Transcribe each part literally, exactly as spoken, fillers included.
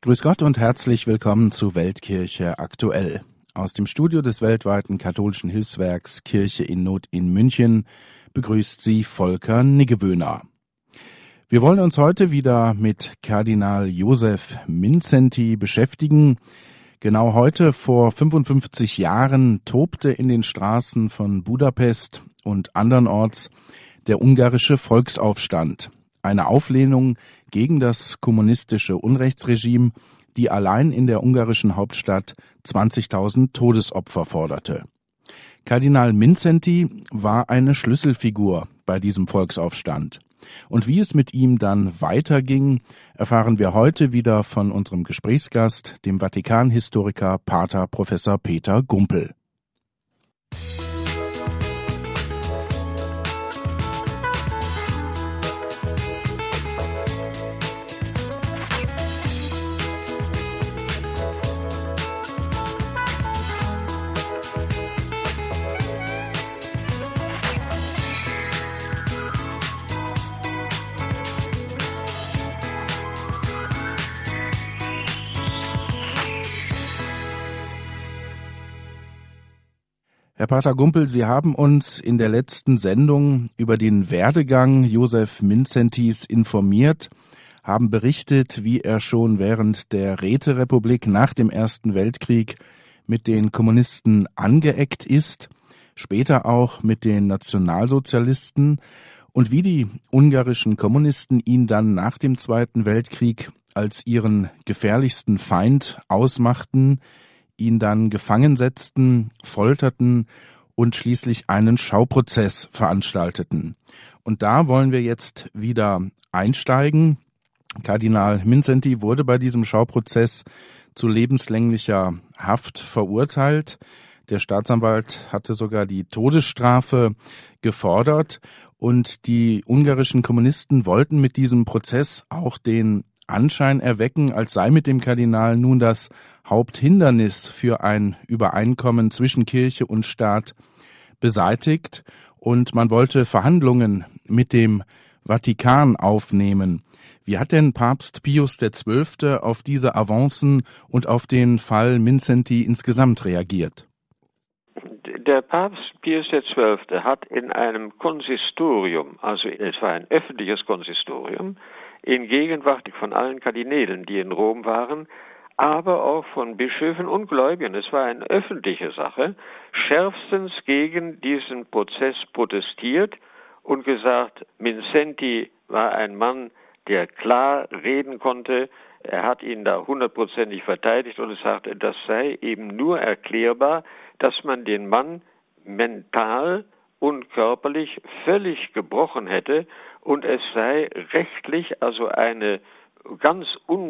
Grüß Gott und herzlich willkommen zu Weltkirche aktuell. Aus dem Studio des weltweiten katholischen Hilfswerks Kirche in Not in München begrüßt Sie Volker Niggewöhner. Wir wollen uns heute wieder mit Kardinal Josef Mindszenty beschäftigen. Genau heute vor fünfundfünfzig Jahren tobte in den Straßen von Budapest und andernorts der ungarische Volksaufstand. Eine Auflehnung gegen das kommunistische Unrechtsregime, die allein in der ungarischen Hauptstadt zwanzigtausend Todesopfer forderte. Kardinal Mindszenty war eine Schlüsselfigur bei diesem Volksaufstand. Und wie es mit ihm dann weiterging, erfahren wir heute wieder von unserem Gesprächsgast, dem Vatikan-Historiker Pater Professor Peter Gumpel. Herr Pater Gumpel, Sie haben uns in der letzten Sendung über den Werdegang Josef Mindzentys informiert, haben berichtet, wie er schon während der Räterepublik nach dem Ersten Weltkrieg mit den Kommunisten angeeckt ist, später auch mit den Nationalsozialisten und wie die ungarischen Kommunisten ihn dann nach dem Zweiten Weltkrieg als ihren gefährlichsten Feind ausmachten, ihn dann gefangen setzten, folterten und schließlich einen Schauprozess veranstalteten. Und da wollen wir jetzt wieder einsteigen. Kardinal Mindszenty wurde bei diesem Schauprozess zu lebenslänglicher Haft verurteilt. Der Staatsanwalt hatte sogar die Todesstrafe gefordert und die ungarischen Kommunisten wollten mit diesem Prozess auch den Anschein erwecken, als sei mit dem Kardinal nun das Haupthindernis für ein Übereinkommen zwischen Kirche und Staat beseitigt und man wollte Verhandlungen mit dem Vatikan aufnehmen. Wie hat denn Papst Pius der Zwölfte auf diese Avancen und auf den Fall Mindszenty insgesamt reagiert? Der Papst Pius der Zwölfte hat in einem Konsistorium, also es war ein öffentliches Konsistorium, in Gegenwart von allen Kardinälen, die in Rom waren, aber auch von Bischöfen und Gläubigen, es war eine öffentliche Sache, schärfstens gegen diesen Prozess protestiert und gesagt, Mindszenty war ein Mann, der klar reden konnte. Er hat ihn da hundertprozentig verteidigt und sagte, das sei eben nur erklärbar, dass man den Mann mental und körperlich völlig gebrochen hätte und es sei rechtlich also eine ganz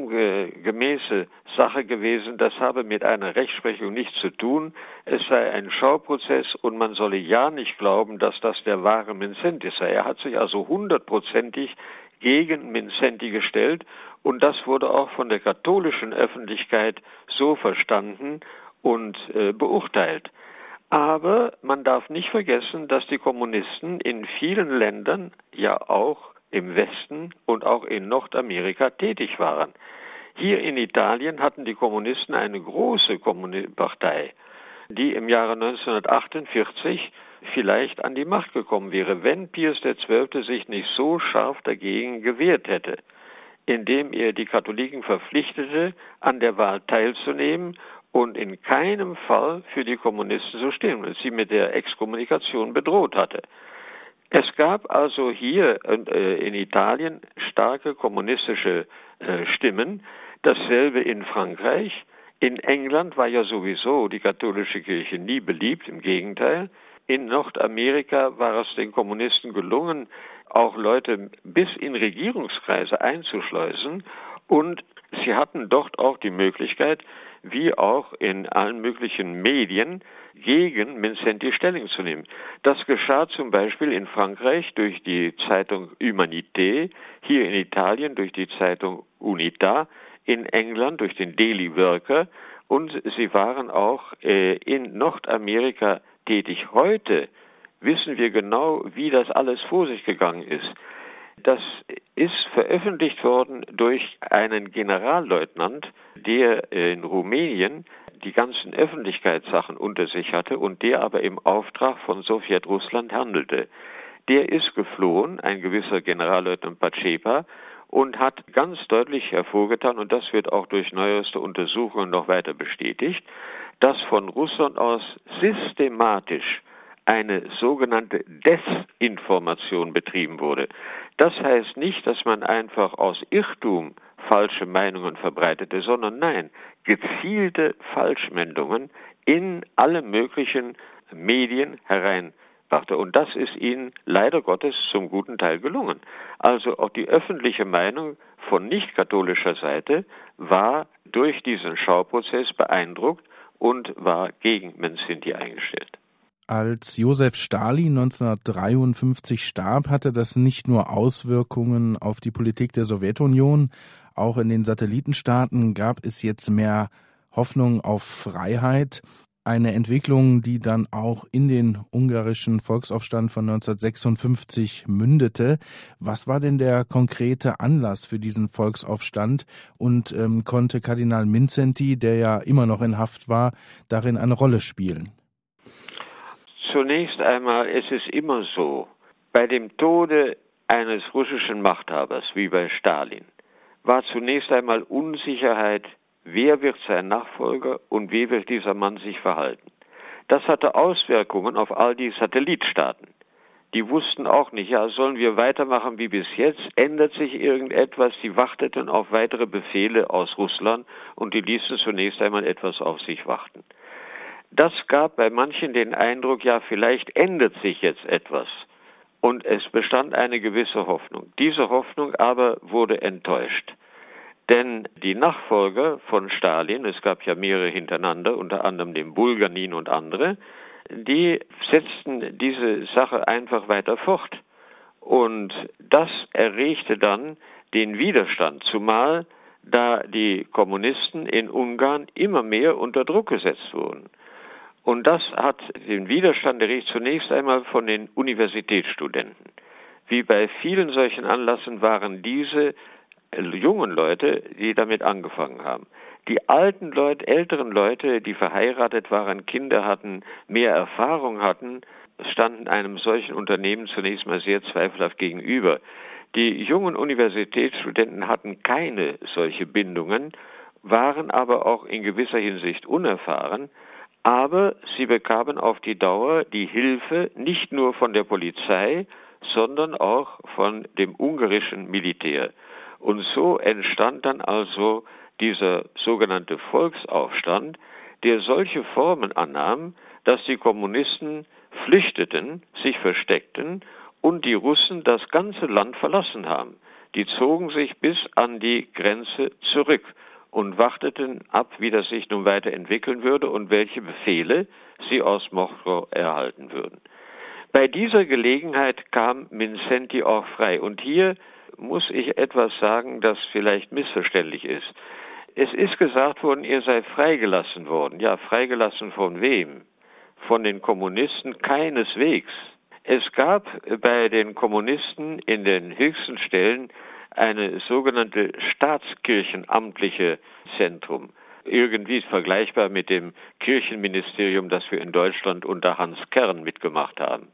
ungemäße Sache gewesen, das habe mit einer Rechtsprechung nichts zu tun, es sei ein Schauprozess und man solle ja nicht glauben, dass das der wahre Mindszenty sei. Er hat sich also hundertprozentig gegen Mindszenty gestellt und das wurde auch von der katholischen Öffentlichkeit so verstanden und äh, beurteilt. Aber man darf nicht vergessen, dass die Kommunisten in vielen Ländern, ja auch im Westen und auch in Nordamerika tätig waren. Hier in Italien hatten die Kommunisten eine große Partei, die im Jahre neunzehnhundertachtundvierzig vielleicht an die Macht gekommen wäre, wenn Pius der Zwölfte sich nicht so scharf dagegen gewehrt hätte, indem er die Katholiken verpflichtete, an der Wahl teilzunehmen und in keinem Fall für die Kommunisten zu stehen und sie mit der Exkommunikation bedroht hatte. Es gab also hier äh, in Italien starke kommunistische äh, Stimmen, dasselbe in Frankreich. In England war ja sowieso die katholische Kirche nie beliebt, im Gegenteil. In Nordamerika war es den Kommunisten gelungen, auch Leute bis in Regierungskreise einzuschleusen und sie hatten dort auch die Möglichkeit, wie auch in allen möglichen Medien, gegen Mindszenty Stellung zu nehmen. Das geschah zum Beispiel in Frankreich durch die Zeitung Humanité, hier in Italien durch die Zeitung Unità, in England durch den Daily Worker und sie waren auch äh, in Nordamerika tätig. Heute wissen wir genau, wie das alles vor sich gegangen ist. Das ist veröffentlicht worden durch einen Generalleutnant, der in Rumänien die ganzen Öffentlichkeitssachen unter sich hatte und der aber im Auftrag von Sowjetrussland handelte. Der ist geflohen, ein gewisser Generalleutnant Pacepa, und hat ganz deutlich hervorgetan, und das wird auch durch neueste Untersuchungen noch weiter bestätigt, dass von Russland aus systematisch eine sogenannte Desinformation betrieben wurde. Das heißt nicht, dass man einfach aus Irrtum falsche Meinungen verbreitete, sondern nein, gezielte Falschmeldungen in alle möglichen Medien hereinbrachte. Und das ist ihnen leider Gottes zum guten Teil gelungen. Also auch die öffentliche Meinung von nicht-katholischer Seite war durch diesen Schauprozess beeindruckt und war gegen Mindszenty eingestellt. Als Josef Stalin neunzehnhundertdreiundfünfzig starb, hatte das nicht nur Auswirkungen auf die Politik der Sowjetunion, auch in den Satellitenstaaten gab es jetzt mehr Hoffnung auf Freiheit. Eine Entwicklung, die dann auch in den ungarischen Volksaufstand von neunzehnhundertsechsundfünfzig mündete. Was war denn der konkrete Anlass für diesen Volksaufstand und ähm, konnte Kardinal Mindszenty, der ja immer noch in Haft war, darin eine Rolle spielen? Zunächst einmal, es ist immer so, bei dem Tode eines russischen Machthabers, wie bei Stalin, war zunächst einmal Unsicherheit, wer wird sein Nachfolger und wie wird dieser Mann sich verhalten. Das hatte Auswirkungen auf all die Satellitstaaten. Die wussten auch nicht, ja, sollen wir weitermachen wie bis jetzt? Ändert sich irgendetwas? Sie warteten auf weitere Befehle aus Russland und die ließen zunächst einmal etwas auf sich warten. Das gab bei manchen den Eindruck, ja, vielleicht ändert sich jetzt etwas. Und es bestand eine gewisse Hoffnung. Diese Hoffnung aber wurde enttäuscht. Denn die Nachfolger von Stalin, es gab ja mehrere hintereinander, unter anderem den Bulganin und andere, die setzten diese Sache einfach weiter fort. Und das erregte dann den Widerstand, zumal da die Kommunisten in Ungarn immer mehr unter Druck gesetzt wurden. Und das hat den Widerstand erregt zunächst einmal von den Universitätsstudenten. Wie bei vielen solchen Anlässen waren diese jungen Leute, die damit angefangen haben. Die alten Leute, älteren Leute, die verheiratet waren, Kinder hatten, mehr Erfahrung hatten, standen einem solchen Unternehmen zunächst mal sehr zweifelhaft gegenüber. Die jungen Universitätsstudenten hatten keine solche Bindungen, waren aber auch in gewisser Hinsicht unerfahren, aber sie bekamen auf die Dauer die Hilfe nicht nur von der Polizei, sondern auch von dem ungarischen Militär. Und so entstand dann also dieser sogenannte Volksaufstand, der solche Formen annahm, dass die Kommunisten flüchteten, sich versteckten und die Russen das ganze Land verlassen haben. Die zogen sich bis an die Grenze zurück und warteten ab, wie das sich nun weiterentwickeln würde und welche Befehle sie aus Moskau erhalten würden. Bei dieser Gelegenheit kam Mindszenty auch frei. Und hier muss ich etwas sagen, das vielleicht missverständlich ist. Es ist gesagt worden, er sei freigelassen worden. Ja, freigelassen von wem? Von den Kommunisten keineswegs. Es gab bei den Kommunisten in den höchsten Stellen eine sogenannte staatskirchenamtliche Zentrum. Irgendwie vergleichbar mit dem Kirchenministerium, das wir in Deutschland unter Hans Kern mitgemacht haben.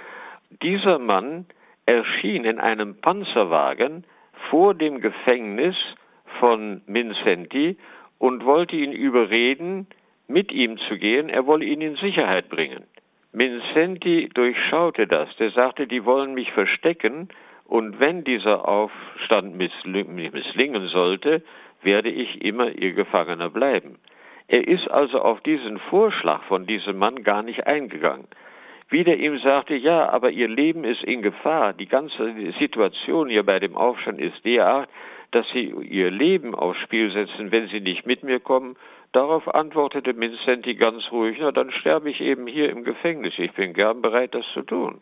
Dieser Mann erschien in einem Panzerwagen vor dem Gefängnis von Mindszenty und wollte ihn überreden, mit ihm zu gehen. Er wolle ihn in Sicherheit bringen. Mindszenty durchschaute das. Der sagte, die wollen mich verstecken und wenn dieser Aufstand misslingen sollte, werde ich immer ihr Gefangener bleiben. Er ist also auf diesen Vorschlag von diesem Mann gar nicht eingegangen. Wie der ihm sagte, ja, aber ihr Leben ist in Gefahr. Die ganze Situation hier bei dem Aufstand ist derart, dass sie ihr Leben aufs Spiel setzen, wenn sie nicht mit mir kommen. Darauf antwortete Mindszenty ganz ruhig, na, dann sterbe ich eben hier im Gefängnis. Ich bin gern bereit, das zu tun.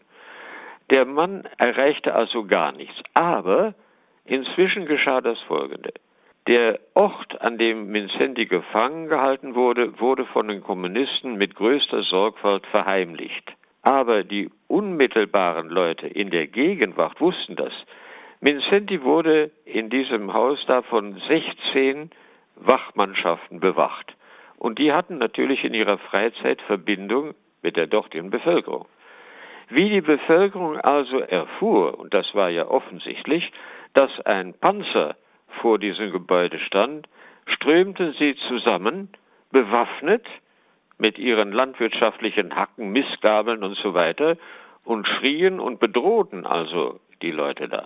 Der Mann erreichte also gar nichts. Aber inzwischen geschah das Folgende. Der Ort, an dem Mindszenty gefangen gehalten wurde, wurde von den Kommunisten mit größter Sorgfalt verheimlicht. Aber die unmittelbaren Leute in der Gegenwart wussten das. Mindszenty wurde in diesem Haus da von sechzehn Wachmannschaften bewacht. Und die hatten natürlich in ihrer Freizeit Verbindung mit der dortigen Bevölkerung. Wie die Bevölkerung also erfuhr, und das war ja offensichtlich, dass ein Panzer vor diesem Gebäude stand, strömten sie zusammen, bewaffnet mit ihren landwirtschaftlichen Hacken, Mistgabeln und so weiter und schrien und bedrohten also die Leute da.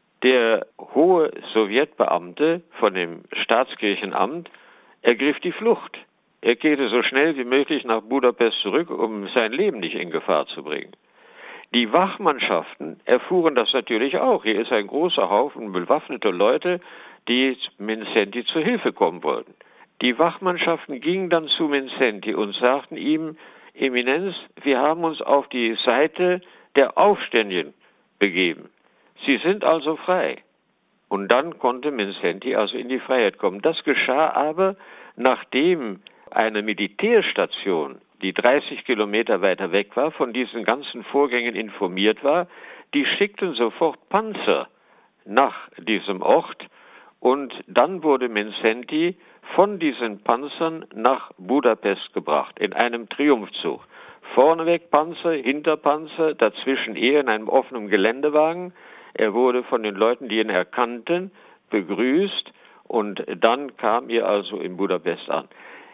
Der hohe Sowjetbeamte von dem Staatskirchenamt ergriff die Flucht. Er kehrte so schnell wie möglich nach Budapest zurück, um sein Leben nicht in Gefahr zu bringen. Die Wachmannschaften erfuhren das natürlich auch. Hier ist ein großer Haufen bewaffneter Leute, die Mindszenty zu Hilfe kommen wollten. Die Wachmannschaften gingen dann zu Mindszenty und sagten ihm, Eminenz, wir haben uns auf die Seite der Aufständischen begeben. Sie sind also frei. Und dann konnte Mindszenty also in die Freiheit kommen. Das geschah aber, nachdem eine Militärstation, die dreißig Kilometer weiter weg war, von diesen ganzen Vorgängen informiert war. Die schickten sofort Panzer nach diesem Ort und dann wurde Mindszenty von diesen Panzern nach Budapest gebracht, in einem Triumphzug. Vorneweg Panzer, Hinterpanzer, dazwischen er in einem offenen Geländewagen. Er wurde von den Leuten, die ihn erkannten, begrüßt und dann kam er also in Budapest an.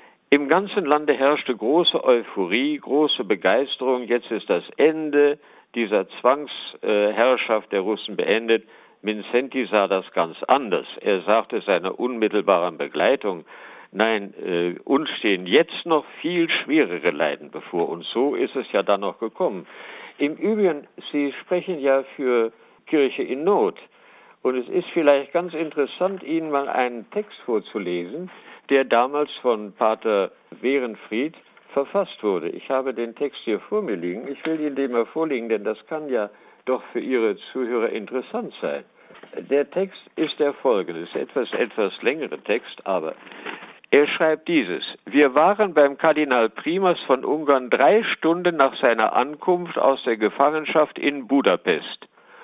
Im ganzen Lande herrschte große Euphorie, große Begeisterung. Jetzt ist das Ende dieser Zwangsherrschaft der Russen beendet. Mindszenty sah das ganz anders. Er sagte seiner unmittelbaren Begleitung, nein, äh, uns stehen jetzt noch viel schwerere Leiden bevor. Und so ist es ja dann noch gekommen. Im Übrigen, Sie sprechen ja für Kirche in Not. Und es ist vielleicht ganz interessant, Ihnen mal einen Text vorzulesen, der damals von Pater Werenfried verfasst wurde. Ich habe den Text hier vor mir liegen. Ich will Ihnen den mal vorlegen, denn das kann ja doch für Ihre Zuhörer interessant sein. Der Text ist der folgende. Es ist etwas, etwas längere Text, aber er schreibt dieses. Wir waren beim Kardinal Primas von Ungarn drei Stunden nach seiner Ankunft aus der Gefangenschaft in Budapest.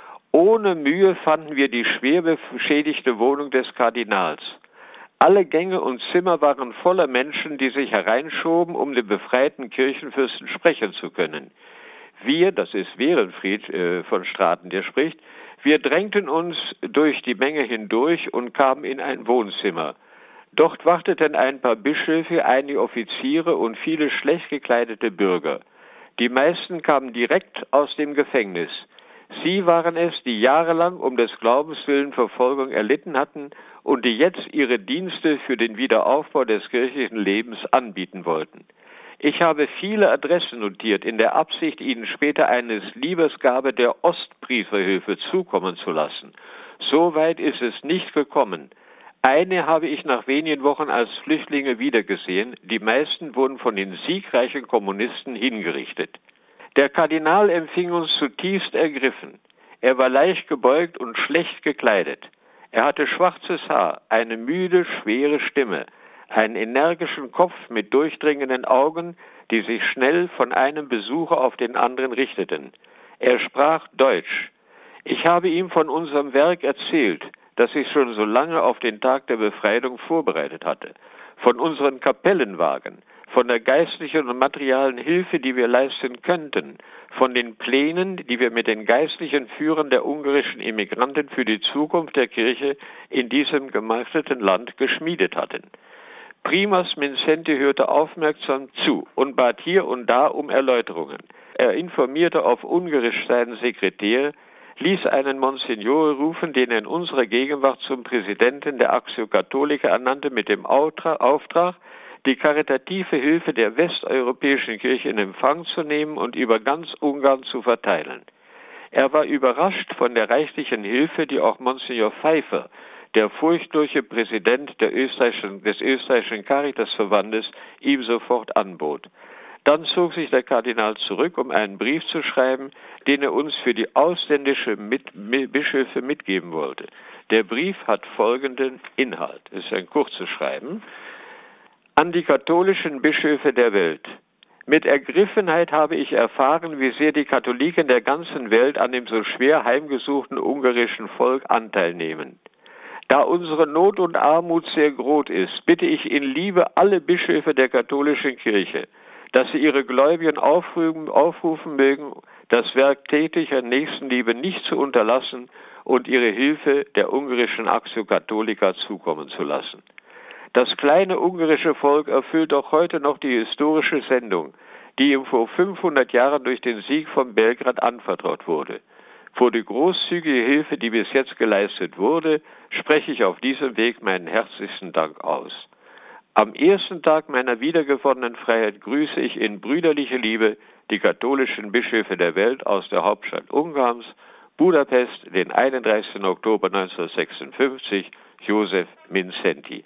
Ohne Mühe fanden wir die schwer beschädigte Wohnung des Kardinals. Alle Gänge und Zimmer waren voller Menschen, die sich hereinschoben, um den befreiten Kirchenfürsten sprechen zu können. Wir, das ist Werenfried äh, von Straten, der spricht, wir drängten uns durch die Menge hindurch und kamen in ein Wohnzimmer. Dort warteten ein paar Bischöfe, einige Offiziere und viele schlecht gekleidete Bürger. Die meisten kamen direkt aus dem Gefängnis. Sie waren es, die jahrelang um des Glaubens willen Verfolgung erlitten hatten und die jetzt ihre Dienste für den Wiederaufbau des kirchlichen Lebens anbieten wollten. Ich habe viele Adressen notiert, in der Absicht, Ihnen später eine Liebesgabe der Ostbrieferhilfe zukommen zu lassen. So weit ist es nicht gekommen. Eine habe ich nach wenigen Wochen als Flüchtlinge wiedergesehen. Die meisten wurden von den siegreichen Kommunisten hingerichtet. Der Kardinal empfing uns zutiefst ergriffen. Er war leicht gebeugt und schlecht gekleidet. Er hatte schwarzes Haar, eine müde, schwere Stimme, einen energischen Kopf mit durchdringenden Augen, die sich schnell von einem Besucher auf den anderen richteten. Er sprach Deutsch. Ich habe ihm von unserem Werk erzählt, das ich schon so lange auf den Tag der Befreiung vorbereitet hatte, von unseren Kapellenwagen, von der geistlichen und materialen Hilfe, die wir leisten könnten, von den Plänen, die wir mit den geistlichen Führern der ungarischen Immigranten für die Zukunft der Kirche in diesem gemarteten Land geschmiedet hatten. Primas Mindszenty hörte aufmerksam zu und bat hier und da um Erläuterungen. Er informierte auf Ungarisch seinen Sekretär, ließ einen Monsignore rufen, den er in unserer Gegenwart zum Präsidenten der Actio Catholica ernannte, mit dem Auftrag, die karitative Hilfe der westeuropäischen Kirche in Empfang zu nehmen und über ganz Ungarn zu verteilen. Er war überrascht von der reichlichen Hilfe, die auch Monsignor Pfeiffer, der furchtlose Präsident der österreichischen, des österreichischen Caritasverbandes, ihm sofort anbot. Dann zog sich der Kardinal zurück, um einen Brief zu schreiben, den er uns für die ausländischen mit, mit, Bischöfe mitgeben wollte. Der Brief hat folgenden Inhalt. Es ist ein kurzes Schreiben. An die katholischen Bischöfe der Welt. Mit Ergriffenheit habe ich erfahren, wie sehr die Katholiken der ganzen Welt an dem so schwer heimgesuchten ungarischen Volk Anteil nehmen. Da unsere Not und Armut sehr groß ist, bitte ich in Liebe alle Bischöfe der katholischen Kirche, dass sie ihre Gläubigen aufrufen, aufrufen mögen, das Werk täglicher Nächstenliebe nicht zu unterlassen und ihre Hilfe der ungarischen Actio Catholica zukommen zu lassen. Das kleine ungarische Volk erfüllt auch heute noch die historische Sendung, die ihm vor fünfhundert Jahren durch den Sieg von Belgrad anvertraut wurde. Für die großzügige Hilfe, die bis jetzt geleistet wurde, spreche ich auf diesem Weg meinen herzlichsten Dank aus. Am ersten Tag meiner wiedergewonnenen Freiheit grüße ich in brüderlicher Liebe die katholischen Bischöfe der Welt aus der Hauptstadt Ungarns, Budapest, den einunddreißigsten Oktober neunzehnhundertsechsundfünfzig, Joseph Mindszenty.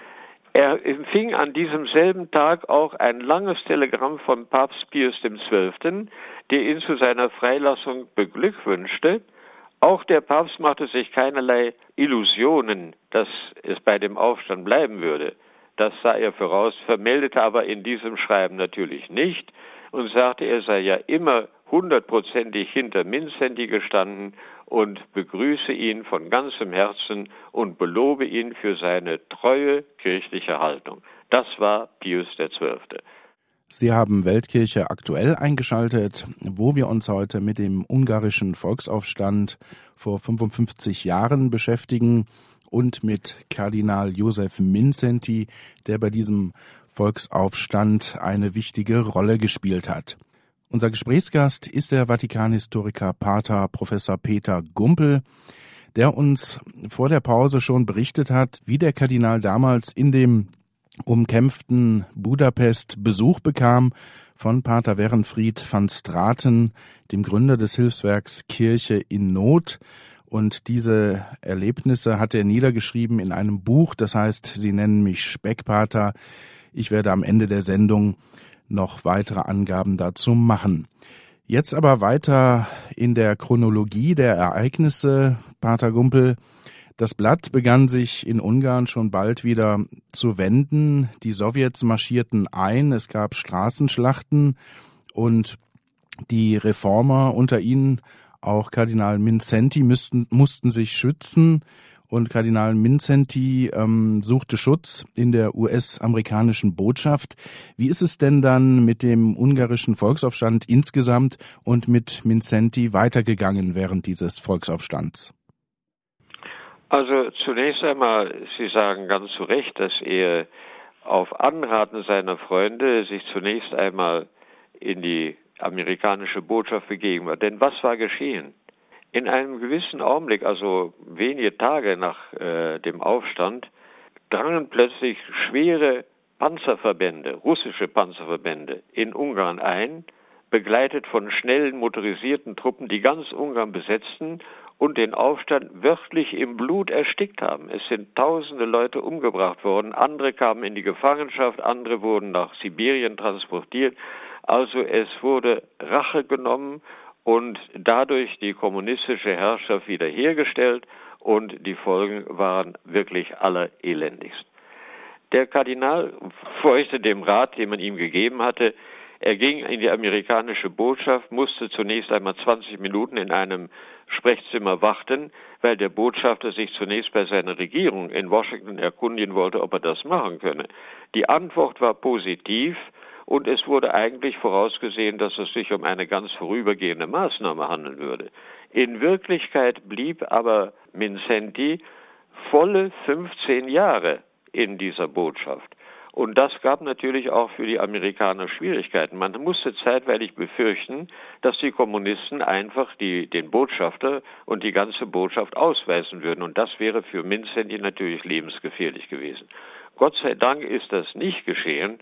Er empfing an diesem selben Tag auch ein langes Telegramm von Papst Pius der Zwölfte, der ihn zu seiner Freilassung beglückwünschte. Auch der Papst machte sich keinerlei Illusionen, dass es bei dem Aufstand bleiben würde. Das sah er voraus, vermeldete aber in diesem Schreiben natürlich nicht und sagte, er sei ja immer hundertprozentig hinter Mindszenty gestanden und begrüße ihn von ganzem Herzen und belobe ihn für seine treue kirchliche Haltung. Das war Pius der Zwölfte. Sie haben Weltkirche aktuell eingeschaltet, wo wir uns heute mit dem ungarischen Volksaufstand vor fünfundfünfzig Jahren beschäftigen und mit Kardinal Joseph Mindszenty, der bei diesem Volksaufstand eine wichtige Rolle gespielt hat. Unser Gesprächsgast ist der Vatikanhistoriker Pater Professor Peter Gumpel, der uns vor der Pause schon berichtet hat, wie der Kardinal damals in dem umkämpften Budapest Besuch bekam von Pater Werenfried van Straten, dem Gründer des Hilfswerks Kirche in Not. Und diese Erlebnisse hat er niedergeschrieben in einem Buch, das heißt, Sie nennen mich Speckpater. Ich werde am Ende der Sendung noch weitere Angaben dazu machen. Jetzt aber weiter in der Chronologie der Ereignisse, Pater Gumpel. Das Blatt begann sich in Ungarn schon bald wieder zu wenden. Die Sowjets marschierten ein, es gab Straßenschlachten und die Reformer, unter ihnen auch Kardinal Mindszenty, müssten, mussten sich schützen. Und Kardinal Mindszenty ähm, suchte Schutz in der U S-amerikanischen Botschaft. Wie ist es denn dann mit dem ungarischen Volksaufstand insgesamt und mit Mindszenty weitergegangen während dieses Volksaufstands? Also zunächst einmal, Sie sagen ganz zu Recht, dass er auf Anraten seiner Freunde sich zunächst einmal in die amerikanische Botschaft begeben hat. Denn was war geschehen? In einem gewissen Augenblick, also wenige Tage nach äh, dem Aufstand, drangen plötzlich schwere Panzerverbände, russische Panzerverbände in Ungarn ein, begleitet von schnellen motorisierten Truppen, die ganz Ungarn besetzten und den Aufstand wörtlich im Blut erstickt haben. Es sind tausende Leute umgebracht worden, andere kamen in die Gefangenschaft, andere wurden nach Sibirien transportiert. Also es wurde Rache genommen und dadurch die kommunistische Herrschaft wiederhergestellt und die Folgen waren wirklich allerelendigst. Der Kardinal folgte dem Rat, den man ihm gegeben hatte. Er ging in die amerikanische Botschaft, musste zunächst einmal zwanzig Minuten in einem Sprechzimmer warten, weil der Botschafter sich zunächst bei seiner Regierung in Washington erkundigen wollte, ob er das machen könne. Die Antwort war positiv. Und es wurde eigentlich vorausgesehen, dass es sich um eine ganz vorübergehende Maßnahme handeln würde. In Wirklichkeit blieb aber Mindszenty volle fünfzehn Jahre in dieser Botschaft. Und das gab natürlich auch für die Amerikaner Schwierigkeiten. Man musste zeitweilig befürchten, dass die Kommunisten einfach die, den Botschafter und die ganze Botschaft ausweisen würden. Und das wäre für Mindszenty natürlich lebensgefährlich gewesen. Gott sei Dank ist das nicht geschehen.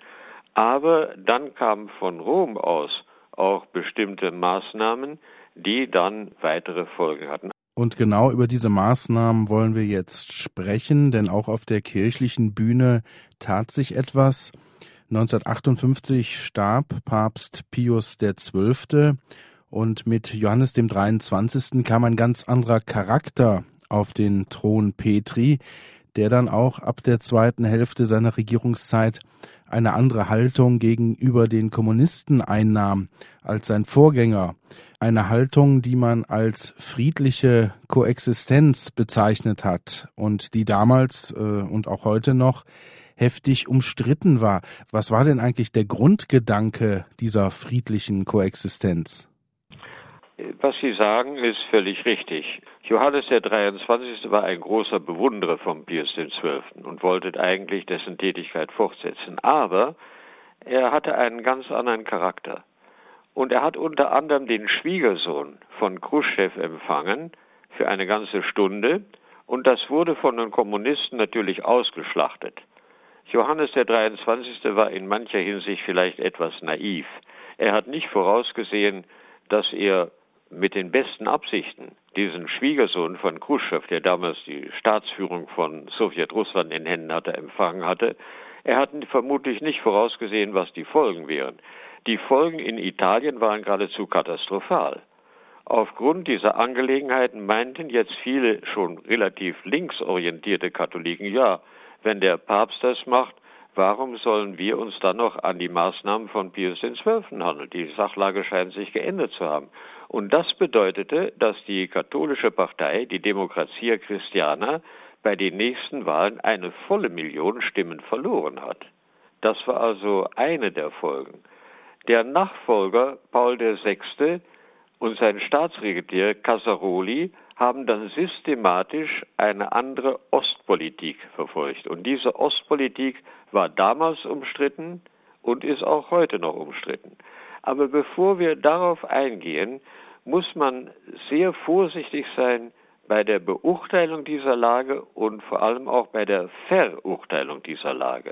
Aber dann kamen von Rom aus auch bestimmte Maßnahmen, die dann weitere Folgen hatten. Und genau über diese Maßnahmen wollen wir jetzt sprechen, denn auch auf der kirchlichen Bühne tat sich etwas. neunzehnhundertachtundfünfzig starb Papst Pius der Zwölfte und mit Johannes dem dreiundzwanzigsten kam ein ganz anderer Charakter auf den Thron Petri. der dann auch ab der zweiten Hälfte seiner Regierungszeit eine andere Haltung gegenüber den Kommunisten einnahm als sein Vorgänger. Eine Haltung, die man als friedliche Koexistenz bezeichnet hat und die damals äh, und auch heute noch heftig umstritten war. Was war denn eigentlich der Grundgedanke dieser friedlichen Koexistenz? Was Sie sagen, ist völlig richtig. Johannes der dreiundzwanzigste war ein großer Bewunderer von Pius der Zwölfte und wollte eigentlich dessen Tätigkeit fortsetzen. Aber er hatte einen ganz anderen Charakter. Und er hat unter anderem den Schwiegersohn von Chruschtschow empfangen für eine ganze Stunde. Und das wurde von den Kommunisten natürlich ausgeschlachtet. Johannes der dreiundzwanzigste war in mancher Hinsicht vielleicht etwas naiv. Er hat nicht vorausgesehen, dass er mit den besten Absichten diesen Schwiegersohn von Chruschtschow, der damals die Staatsführung von Sowjetrussland in Händen hatte, empfangen hatte, er hat vermutlich nicht vorausgesehen, was die Folgen wären. Die Folgen in Italien waren geradezu katastrophal. Aufgrund dieser Angelegenheiten meinten jetzt viele schon relativ linksorientierte Katholiken, ja, wenn der Papst das macht, warum sollen wir uns dann noch an die Maßnahmen von Pius der Zwölfte handeln? Die Sachlage scheint sich geändert zu haben. Und das bedeutete, dass die katholische Partei, die Democrazia Cristiana, bei den nächsten Wahlen eine volle Million Stimmen verloren hat. Das war also eine der Folgen. Der Nachfolger Paul der Sechste und sein Staatssekretär Casaroli haben dann systematisch eine andere Ostpolitik verfolgt. Und diese Ostpolitik war damals umstritten und ist auch heute noch umstritten. Aber bevor wir darauf eingehen, muss man sehr vorsichtig sein bei der Beurteilung dieser Lage und vor allem auch bei der Verurteilung dieser Lage.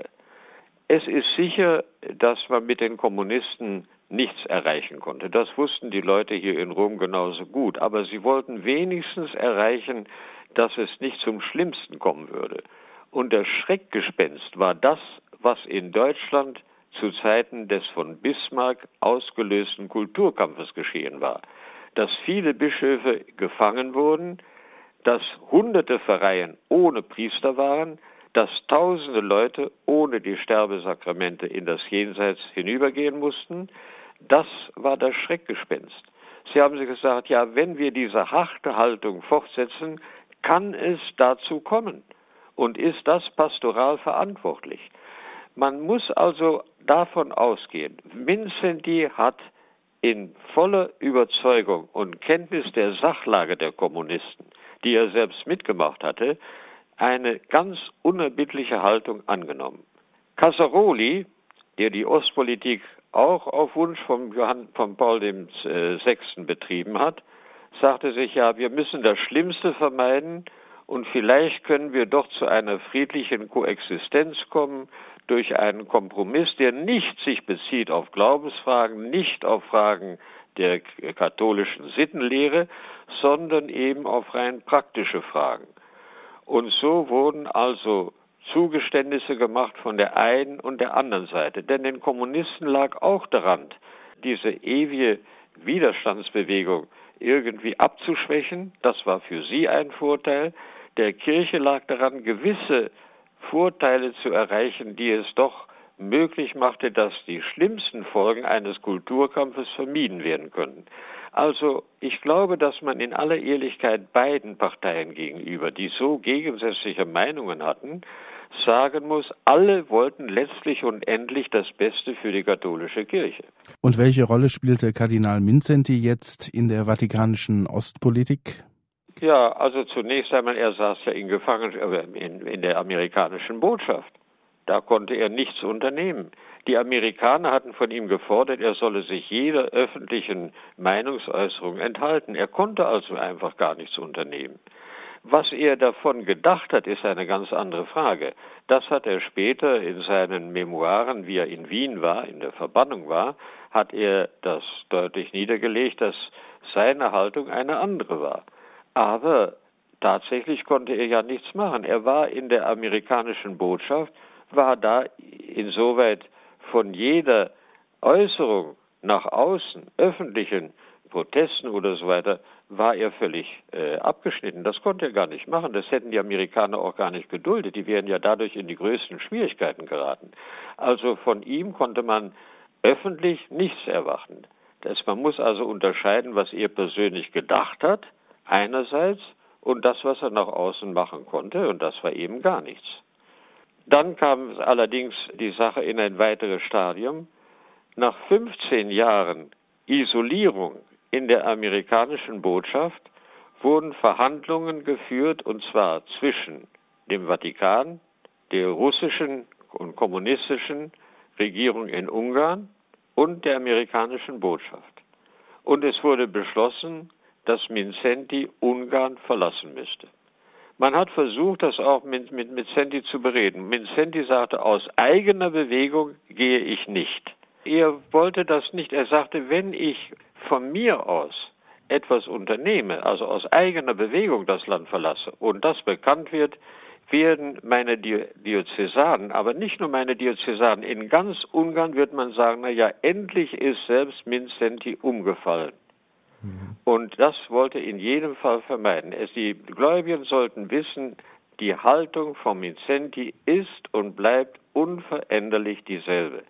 Es ist sicher, dass man mit den Kommunisten nichts erreichen konnte. Das wussten die Leute hier in Rom genauso gut. Aber sie wollten wenigstens erreichen, dass es nicht zum Schlimmsten kommen würde. Und das Schreckgespenst war das, was in Deutschland zu Zeiten des von Bismarck ausgelösten Kulturkampfes geschehen war. Dass viele Bischöfe gefangen wurden, dass hunderte Pfarreien ohne Priester waren, dass tausende Leute ohne die Sterbesakramente in das Jenseits hinübergehen mussten, das war das Schreckgespenst. Sie haben sich gesagt, ja, wenn wir diese harte Haltung fortsetzen, kann es dazu kommen. Und ist das pastoral verantwortlich? Man muss also davon ausgehen, Vincenti hat in voller Überzeugung und Kenntnis der Sachlage der Kommunisten, die er selbst mitgemacht hatte, eine ganz unerbittliche Haltung angenommen. Casaroli, der die Ostpolitik auch auf Wunsch von, Johann, von Paul der Sechste betrieben hat, sagte sich, ja, wir müssen das Schlimmste vermeiden und vielleicht können wir doch zu einer friedlichen Koexistenz kommen durch einen Kompromiss, der nicht sich bezieht auf Glaubensfragen, nicht auf Fragen der katholischen Sittenlehre, sondern eben auf rein praktische Fragen. Und so wurden also Zugeständnisse gemacht von der einen und der anderen Seite. Denn den Kommunisten lag auch daran, diese ewige Widerstandsbewegung irgendwie abzuschwächen. Das war für sie ein Vorteil. Der Kirche lag daran, gewisse Vorteile zu erreichen, die es doch möglich machte, dass die schlimmsten Folgen eines Kulturkampfes vermieden werden können. Also ich glaube, dass man in aller Ehrlichkeit beiden Parteien gegenüber, die so gegensätzliche Meinungen hatten, sagen muss, alle wollten letztlich und endlich das Beste für die katholische Kirche. Und welche Rolle spielte Kardinal Mindszenty jetzt in der vatikanischen Ostpolitik? Ja, also zunächst einmal, er saß ja in Gefangenschaft in, in der amerikanischen Botschaft. Da konnte er nichts unternehmen. Die Amerikaner hatten von ihm gefordert, er solle sich jeder öffentlichen Meinungsäußerung enthalten. Er konnte also einfach gar nichts unternehmen. Was er davon gedacht hat, ist eine ganz andere Frage. Das hat er später in seinen Memoiren, wie er in Wien war, in der Verbannung war, hat er das deutlich niedergelegt, dass seine Haltung eine andere war. Aber tatsächlich konnte er ja nichts machen. Er war in der amerikanischen Botschaft, war da insoweit von jeder Äußerung nach außen, öffentlichen, Protesten oder so weiter, war er völlig äh, abgeschnitten. Das konnte er gar nicht machen. Das hätten die Amerikaner auch gar nicht geduldet. Die wären ja dadurch in die größten Schwierigkeiten geraten. Also von ihm konnte man öffentlich nichts erwarten. Das, man muss also unterscheiden, was er persönlich gedacht hat, einerseits, und das, was er nach außen machen konnte, und das war eben gar nichts. Dann kam allerdings die Sache in ein weiteres Stadium. Nach fünfzehn Jahren Isolierung in der amerikanischen Botschaft wurden Verhandlungen geführt, und zwar zwischen dem Vatikan, der russischen und kommunistischen Regierung in Ungarn und der amerikanischen Botschaft. Und es wurde beschlossen, dass Mindszenty Ungarn verlassen müsste. Man hat versucht, das auch mit, mit Mindszenty zu bereden. Mindszenty sagte, aus eigener Bewegung gehe ich nicht. Er wollte das nicht. Er sagte, wenn ich von mir aus etwas unternehme, also aus eigener Bewegung das Land verlasse und das bekannt wird, werden meine Diözesanen, aber nicht nur meine Diözesanen, in ganz Ungarn wird man sagen, na ja, endlich ist selbst Mindszenty umgefallen. Mhm. Und das wollte in jedem Fall vermeiden. Es, die Gläubigen sollten wissen, die Haltung von Mindszenty ist und bleibt unveränderlich dieselbe.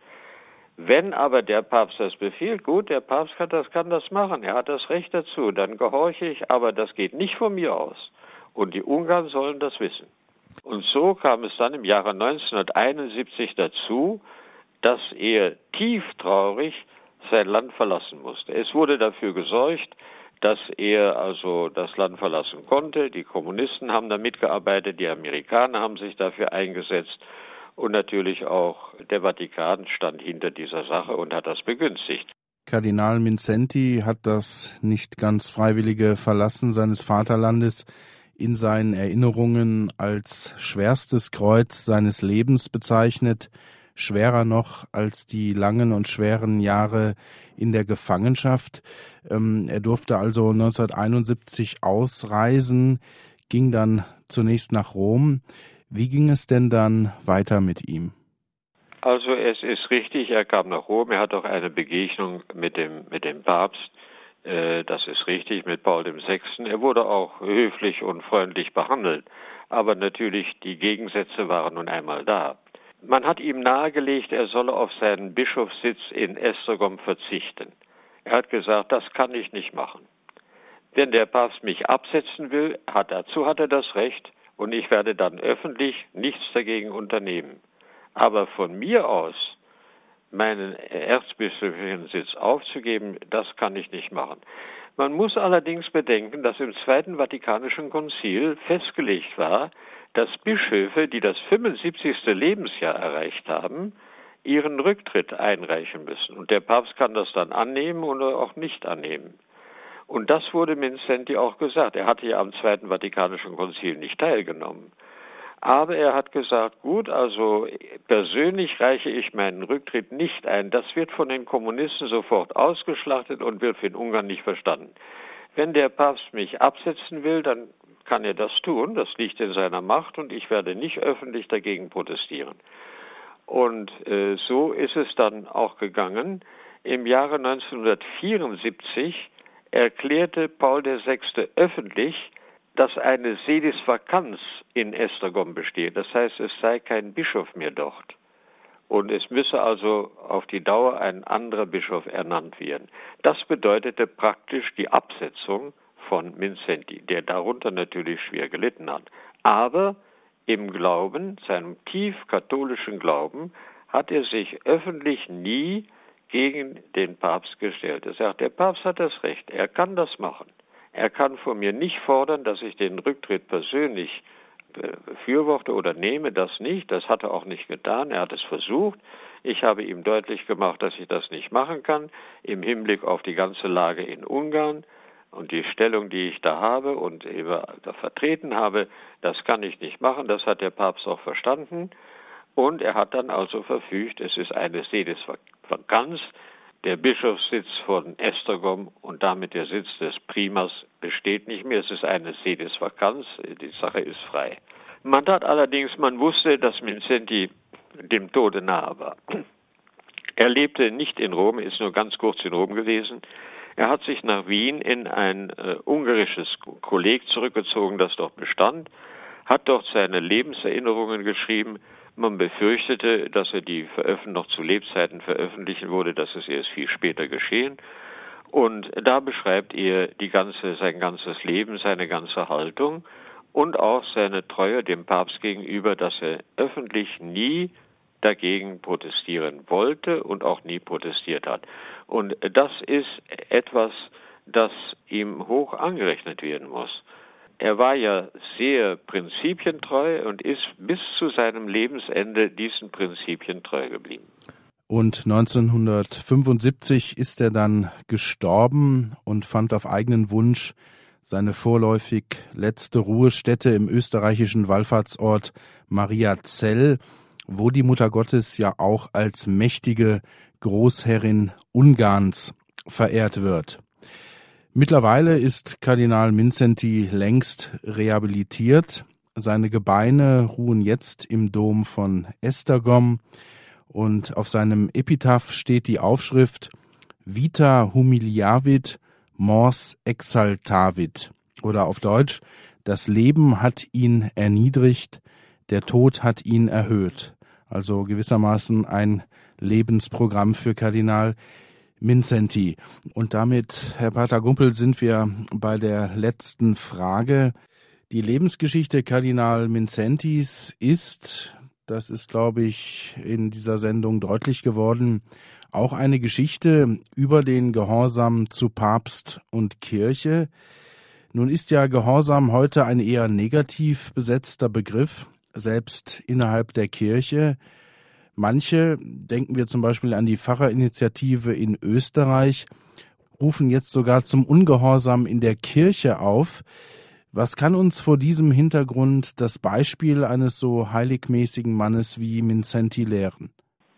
Wenn aber der Papst das befiehlt, gut, der Papst kann das, kann das machen, er hat das Recht dazu, dann gehorche ich, aber das geht nicht von mir aus. Und die Ungarn sollen das wissen. Und so kam es dann im Jahre neunzehnhunderteinundsiebzig dazu, dass er tief traurig sein Land verlassen musste. Es wurde dafür gesorgt, dass er also das Land verlassen konnte. Die Kommunisten haben da mitgearbeitet, die Amerikaner haben sich dafür eingesetzt und natürlich auch der Vatikan stand hinter dieser Sache und hat das begünstigt. Kardinal Mindszenty hat das nicht ganz freiwillige Verlassen seines Vaterlandes in seinen Erinnerungen als schwerstes Kreuz seines Lebens bezeichnet, schwerer noch als die langen und schweren Jahre in der Gefangenschaft. Ähm, er durfte also neunzehnhunderteinundsiebzig ausreisen, ging dann zunächst nach Rom. Wie ging es denn dann weiter mit ihm? Also es ist richtig, er kam nach Rom, er hat auch eine Begegnung mit dem, mit dem Papst. Das ist richtig, mit Paul der Sechste. Er wurde auch höflich und freundlich behandelt. Aber natürlich, die Gegensätze waren nun einmal da. Man hat ihm nahegelegt, er solle auf seinen Bischofssitz in Esztergom verzichten. Er hat gesagt, das kann ich nicht machen. Wenn der Papst mich absetzen will, hat, dazu hat er das Recht und ich werde dann öffentlich nichts dagegen unternehmen. Aber von mir aus meinen erzbischöflichen Sitz aufzugeben, das kann ich nicht machen. Man muss allerdings bedenken, dass im Zweiten Vatikanischen Konzil festgelegt war, dass Bischöfe, die das fünfundsiebzigste Lebensjahr erreicht haben, ihren Rücktritt einreichen müssen. Und der Papst kann das dann annehmen oder auch nicht annehmen. Und das wurde Mindszenty auch gesagt. Er hatte ja am Zweiten Vatikanischen Konzil nicht teilgenommen. Aber er hat gesagt, gut, also persönlich reiche ich meinen Rücktritt nicht ein. Das wird von den Kommunisten sofort ausgeschlachtet und wird in Ungarn nicht verstanden. Wenn der Papst mich absetzen will, dann kann er das tun. Das liegt in seiner Macht und ich werde nicht öffentlich dagegen protestieren. Und äh, so ist es dann auch gegangen. Im Jahre neunzehnhundertvierundsiebzig erklärte Paul der Sechste öffentlich, dass eine sedis vacans in Esztergom besteht. Das heißt, es sei kein Bischof mehr dort. Und es müsse also auf die Dauer ein anderer Bischof ernannt werden. Das bedeutete praktisch die Absetzung von Mindszenty, der darunter natürlich schwer gelitten hat. Aber im Glauben, seinem tief katholischen Glauben, hat er sich öffentlich nie gegen den Papst gestellt. Er sagt, der Papst hat das Recht, er kann das machen. Er kann von mir nicht fordern, dass ich den Rücktritt persönlich befürworte oder nehme, das nicht. Das hat er auch nicht getan. Er hat es versucht. Ich habe ihm deutlich gemacht, dass ich das nicht machen kann, im Hinblick auf die ganze Lage in Ungarn und die Stellung, die ich da habe und eben da vertreten habe, das kann ich nicht machen. Das hat der Papst auch verstanden. Und er hat dann also verfügt, es ist eine sedis vacans. Der Bischofssitz von Esztergom und damit der Sitz des Primas besteht nicht mehr. Es ist eine sedis vacans. Die Sache ist frei. Man hat allerdings, man wusste, dass Mindszenty dem Tode nahe war. Er lebte nicht in Rom, ist nur ganz kurz in Rom gewesen. Er hat sich nach Wien in ein äh, ungarisches Kolleg zurückgezogen, das dort bestand, hat dort seine Lebenserinnerungen geschrieben. Man befürchtete, dass er die Veröffentlichung noch zu Lebzeiten veröffentlichen würde, das ist erst viel später geschehen. Und da beschreibt er die ganze, sein ganzes Leben, seine ganze Haltung und auch seine Treue dem Papst gegenüber, dass er öffentlich nie dagegen protestieren wollte und auch nie protestiert hat. Und das ist etwas, das ihm hoch angerechnet werden muss. Er war ja sehr prinzipientreu und ist bis zu seinem Lebensende diesen Prinzipien treu geblieben. Und neunzehnhundertfünfundsiebzig ist er dann gestorben und fand auf eigenen Wunsch seine vorläufig letzte Ruhestätte im österreichischen Wallfahrtsort Mariazell, wo die Mutter Gottes ja auch als mächtige Großherrin Ungarns verehrt wird. Mittlerweile ist Kardinal Mindszenty längst rehabilitiert. Seine Gebeine ruhen jetzt im Dom von Esztergom und auf seinem Epitaph steht die Aufschrift Vita humiliavit, mors exaltavit, oder auf Deutsch: Das Leben hat ihn erniedrigt, der Tod hat ihn erhöht. Also gewissermaßen ein Lebensprogramm für Kardinal Mindszenty. Und damit, Herr Pater Gumpel, sind wir bei der letzten Frage. Die Lebensgeschichte Kardinal Mindszenty's ist, das ist, glaube ich, in dieser Sendung deutlich geworden, auch eine Geschichte über den Gehorsam zu Papst und Kirche. Nun ist ja Gehorsam heute ein eher negativ besetzter Begriff, selbst innerhalb der Kirche. Manche, denken wir zum Beispiel an die Pfarrerinitiative in Österreich, rufen jetzt sogar zum Ungehorsam in der Kirche auf. Was kann uns vor diesem Hintergrund das Beispiel eines so heiligmäßigen Mannes wie Mindszenty lehren?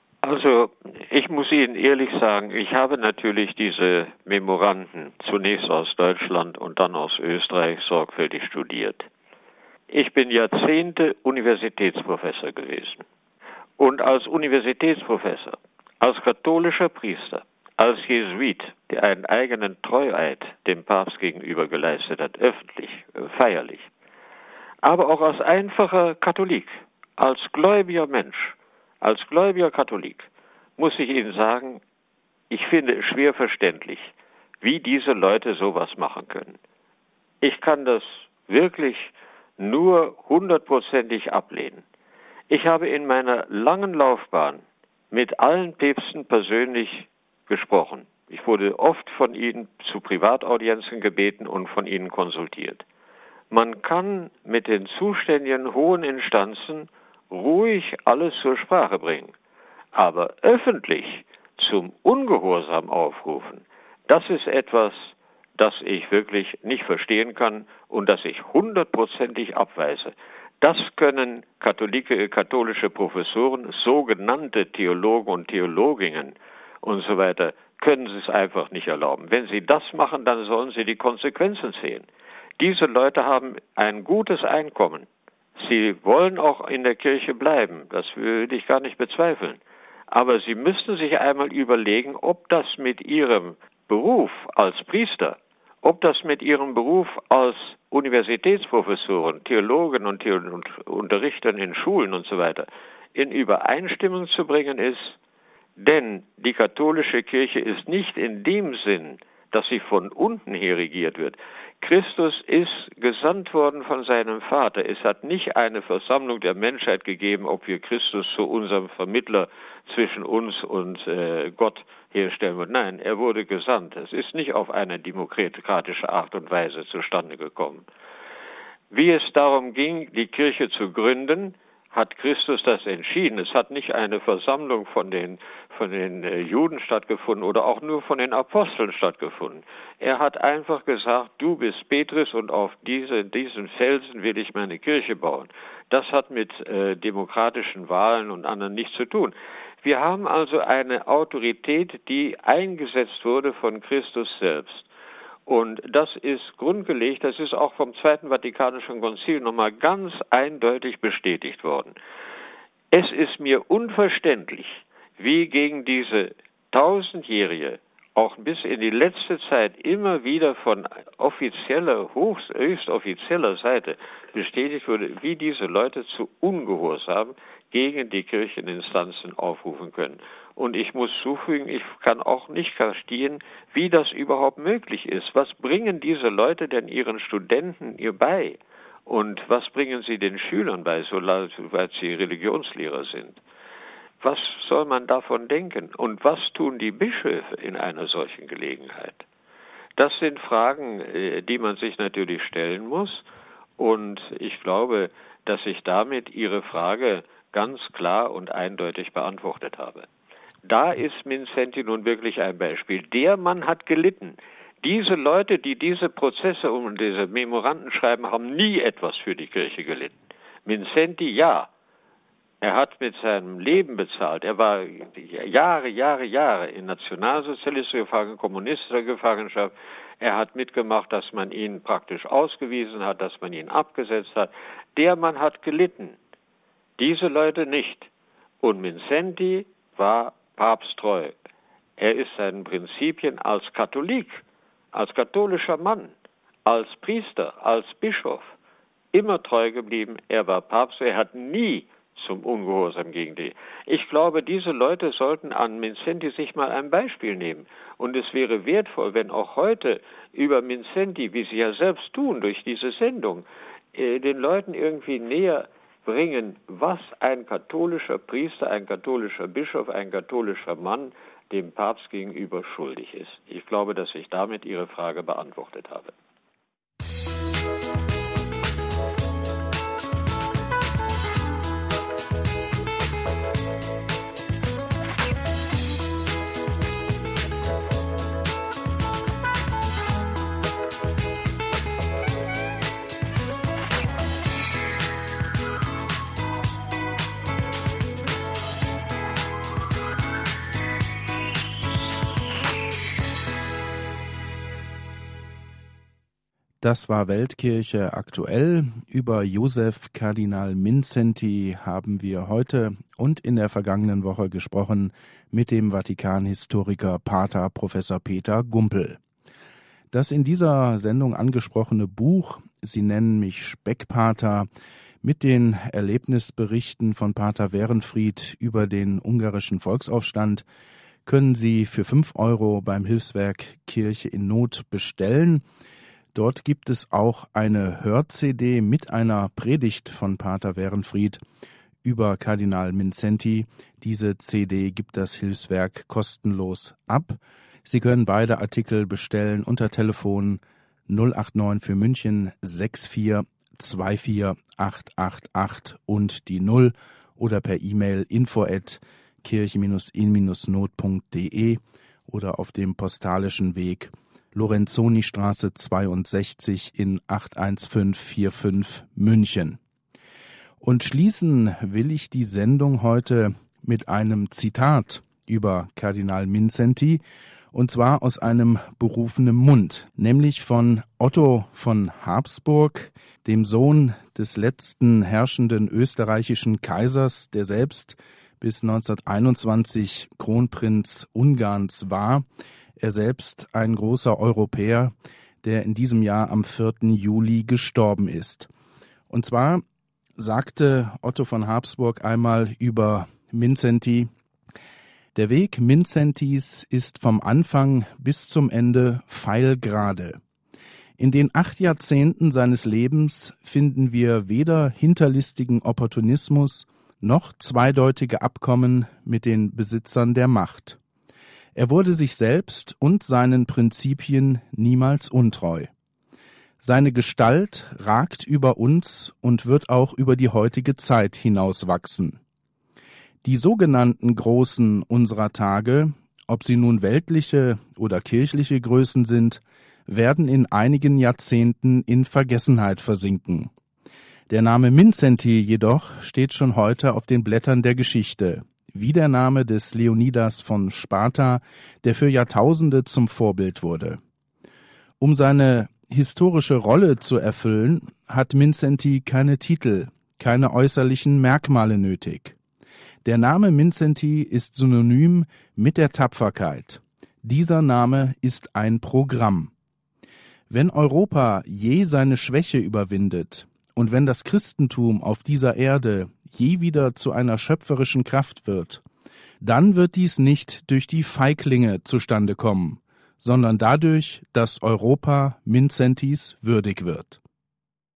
Also, ich muss Ihnen ehrlich sagen, ich habe natürlich diese Memoranden zunächst aus Deutschland und dann aus Österreich sorgfältig studiert. Ich bin Jahrzehnte Universitätsprofessor gewesen. Und als Universitätsprofessor, als katholischer Priester, als Jesuit, der einen eigenen Treueid dem Papst gegenüber geleistet hat, öffentlich, feierlich, aber auch als einfacher Katholik, als gläubiger Mensch, als gläubiger Katholik, muss ich Ihnen sagen, ich finde es schwer verständlich, wie diese Leute sowas machen können. Ich kann das wirklich nur hundertprozentig ablehnen. Ich habe in meiner langen Laufbahn mit allen Päpsten persönlich gesprochen. Ich wurde oft von ihnen zu Privataudienzen gebeten und von ihnen konsultiert. Man kann mit den zuständigen hohen Instanzen ruhig alles zur Sprache bringen, aber öffentlich zum Ungehorsam aufrufen, das ist etwas, das ich wirklich nicht verstehen kann und das ich hundertprozentig abweise. Das können Katholike, katholische Professoren, sogenannte Theologen und Theologinnen und so weiter, können sie es einfach nicht erlauben. Wenn sie das machen, dann sollen sie die Konsequenzen sehen. Diese Leute haben ein gutes Einkommen. Sie wollen auch in der Kirche bleiben, das würde ich gar nicht bezweifeln. Aber sie müssten sich einmal überlegen, ob das mit ihrem Beruf als Priester, ob das mit ihrem Beruf als Universitätsprofessoren, Theologen und, Theol- und Unterrichtern in Schulen und so weiter in Übereinstimmung zu bringen ist. Denn die katholische Kirche ist nicht in dem Sinn, dass sie von unten her regiert wird. Christus ist gesandt worden von seinem Vater. Es hat nicht eine Versammlung der Menschheit gegeben, ob wir Christus zu unserem Vermittler zwischen uns und äh, Gott herstellen wollen. Nein, er wurde gesandt. Es ist nicht auf eine demokratische Art und Weise zustande gekommen. Wie es darum ging, die Kirche zu gründen, hat Christus das entschieden. Es hat nicht eine Versammlung von den, von den äh, Juden stattgefunden oder auch nur von den Aposteln stattgefunden. Er hat einfach gesagt, du bist Petrus und auf diese, diesen Felsen will ich meine Kirche bauen. Das hat mit äh, demokratischen Wahlen und anderen nichts zu tun. Wir haben also eine Autorität, die eingesetzt wurde von Christus selbst. Und das ist grundgelegt, das ist auch vom Zweiten Vatikanischen Konzil nochmal ganz eindeutig bestätigt worden. Es ist mir unverständlich, wie gegen diese tausendjährige, auch bis in die letzte Zeit immer wieder von offizieller, höchst, höchst offizieller Seite bestätigt wurde, wie diese Leute zu Ungehorsam gegen die Kircheninstanzen aufrufen können. Und ich muss zufügen, ich kann auch nicht verstehen, wie das überhaupt möglich ist. Was bringen diese Leute denn ihren Studenten ihr bei? Und was bringen sie den Schülern bei, soweit sie Religionslehrer sind? Was soll man davon denken? Und was tun die Bischöfe in einer solchen Gelegenheit? Das sind Fragen, die man sich natürlich stellen muss. Und ich glaube, dass ich damit Ihre Frage ganz klar und eindeutig beantwortet habe. Da ist Mindszenty nun wirklich ein Beispiel. Der Mann hat gelitten. Diese Leute, die diese Prozesse und diese Memoranden schreiben, haben nie etwas für die Kirche gelitten. Mindszenty, ja. Er hat mit seinem Leben bezahlt. Er war Jahre, Jahre, Jahre in nationalsozialistischer Gefangenschaft, kommunistischer Gefangenschaft. Er hat mitgemacht, dass man ihn praktisch ausgewiesen hat, dass man ihn abgesetzt hat. Der Mann hat gelitten. Diese Leute nicht. Und Mindszenty war papsttreu. Er ist seinen Prinzipien als Katholik, als katholischer Mann, als Priester, als Bischof immer treu geblieben. Er war Papst. Er hat nie zum Ungehorsam gegen die. Ich glaube, diese Leute sollten an Mindszenty sich mal ein Beispiel nehmen. Und es wäre wertvoll, wenn auch heute über Mindszenty, wie Sie ja selbst tun, durch diese Sendung, äh, den Leuten irgendwie näher bringen, was ein katholischer Priester, ein katholischer Bischof, ein katholischer Mann dem Papst gegenüber schuldig ist. Ich glaube, dass ich damit Ihre Frage beantwortet habe. Das war Weltkirche aktuell. Über Josef Kardinal Mindszenty haben wir heute und in der vergangenen Woche gesprochen mit dem Vatikan-Historiker Pater Professor Peter Gumpel. Das in dieser Sendung angesprochene Buch, Sie nennen mich Speckpater, mit den Erlebnisberichten von Pater Werenfried über den ungarischen Volksaufstand, können Sie für fünf Euro beim Hilfswerk Kirche in Not bestellen. Dort gibt es auch eine Hör-C D mit einer Predigt von Pater Werenfried über Kardinal Mindszenty. Diese C D gibt das Hilfswerk kostenlos ab. Sie können beide Artikel bestellen unter Telefon null acht neun für München sechs vier zwei vier acht acht acht und die null oder per E-Mail info at kirche in not punkt de oder auf dem postalischen Weg Lorenzoni-Straße zweiundsechzig in acht eins fünf vier fünf München. Und schließen will ich die Sendung heute mit einem Zitat über Kardinal Mindszenty, und zwar aus einem berufenen Mund, nämlich von Otto von Habsburg, dem Sohn des letzten herrschenden österreichischen Kaisers, der selbst bis neunzehnhunderteinundzwanzig Kronprinz Ungarns war. Er selbst ein großer Europäer, der in diesem Jahr am vierten Juli gestorben ist. Und zwar sagte Otto von Habsburg einmal über Mindszenty: Der Weg Mindszentys ist vom Anfang bis zum Ende pfeilgerade. In den acht Jahrzehnten seines Lebens finden wir weder hinterlistigen Opportunismus noch zweideutige Abkommen mit den Besitzern der Macht. Er wurde sich selbst und seinen Prinzipien niemals untreu. Seine Gestalt ragt über uns und wird auch über die heutige Zeit hinauswachsen. Die sogenannten Großen unserer Tage, ob sie nun weltliche oder kirchliche Größen sind, werden in einigen Jahrzehnten in Vergessenheit versinken. Der Name Mindszenty jedoch steht schon heute auf den Blättern der Geschichte, wie der Name des Leonidas von Sparta, der für Jahrtausende zum Vorbild wurde. Um seine historische Rolle zu erfüllen, hat Mindszenty keine Titel, keine äußerlichen Merkmale nötig. Der Name Mindszenty ist synonym mit der Tapferkeit, Dieser Name ist ein Programm. Wenn Europa je seine Schwäche überwindet und wenn das Christentum auf dieser Erde je wieder zu einer schöpferischen Kraft wird, dann wird dies nicht durch die Feiglinge zustande kommen, sondern dadurch, dass Europa Mincentis würdig wird.